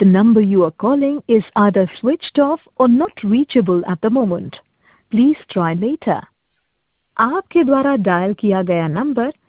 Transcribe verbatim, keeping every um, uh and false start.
The number you are calling is either switched off or not reachable at the moment. Please try later. आपके द्वारा dial किया गया number